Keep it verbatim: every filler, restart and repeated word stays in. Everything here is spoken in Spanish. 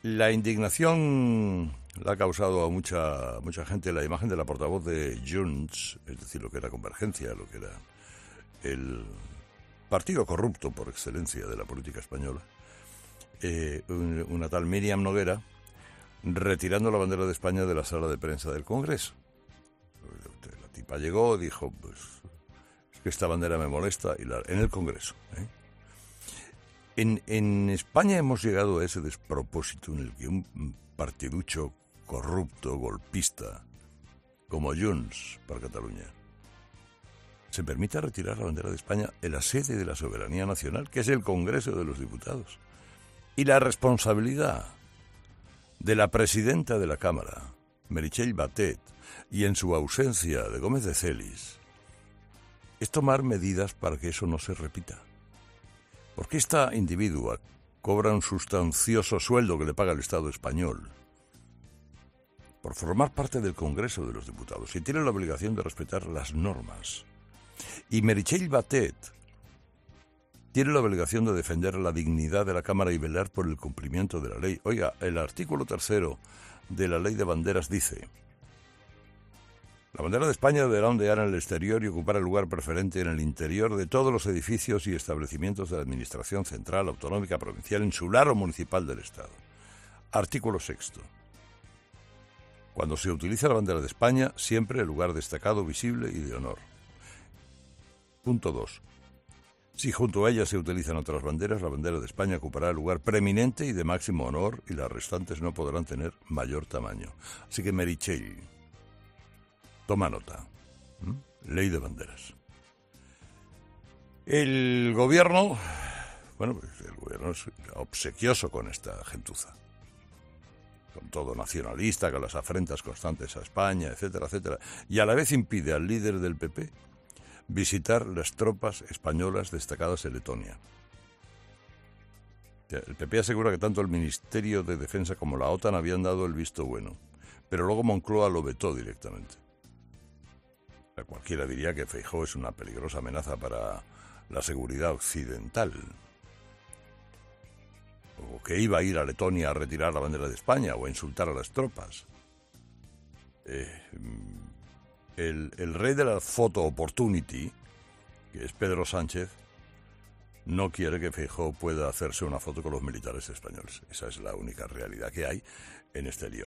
La indignación la ha causado a mucha mucha gente la imagen de la portavoz de Junts, es decir, lo que era Convergencia, lo que era el partido corrupto por excelencia de la política española, eh, una tal Míriam Noguera, retirando la bandera de España de la sala de prensa del Congreso. La tipa llegó, dijo, pues, es que esta bandera me molesta, y la, en el Congreso, ¿eh? En, en España hemos llegado a ese despropósito en el que un partiducho corrupto, golpista, como Junts para Cataluña, se permite retirar la bandera de España en la sede de la soberanía nacional, que es el Congreso de los Diputados. Y la responsabilidad de la presidenta de la Cámara, Meritxell Batet, y en su ausencia de Gómez de Celis, es tomar medidas para que eso no se repita. Porque esta individua cobra un sustancioso sueldo que le paga el Estado español por formar parte del Congreso de los Diputados y tiene la obligación de respetar las normas. Y Meritxell Batet tiene la obligación de defender la dignidad de la Cámara y velar por el cumplimiento de la ley. Oiga, el artículo tercero de la Ley de Banderas dice: la bandera de España deberá ondear en el exterior y ocupar el lugar preferente en el interior de todos los edificios y establecimientos de la Administración central, autonómica, provincial, insular o municipal del Estado. Artículo sexto. Cuando se utiliza la bandera de España, siempre el lugar destacado, visible y de honor. Punto dos. Si junto a ella se utilizan otras banderas, la bandera de España ocupará el lugar preeminente y de máximo honor y las restantes no podrán tener mayor tamaño. Así que Meritxell, toma nota. ¿Mm? Ley de banderas. El gobierno, bueno, pues el gobierno es obsequioso con esta gentuza, con todo nacionalista, con las afrentas constantes a España, etcétera, etcétera, y a la vez impide al líder del P P visitar las tropas españolas destacadas en Letonia. El P P asegura que tanto el Ministerio de Defensa como la OTAN habían dado el visto bueno, pero luego Moncloa lo vetó directamente. Cualquiera diría que Feijóo es una peligrosa amenaza para la seguridad occidental, o que iba a ir a Letonia a retirar la bandera de España o a insultar a las tropas. Eh, el, el rey de la photo opportunity, que es Pedro Sánchez, no quiere que Feijóo pueda hacerse una foto con los militares españoles. Esa es la única realidad que hay en este lío.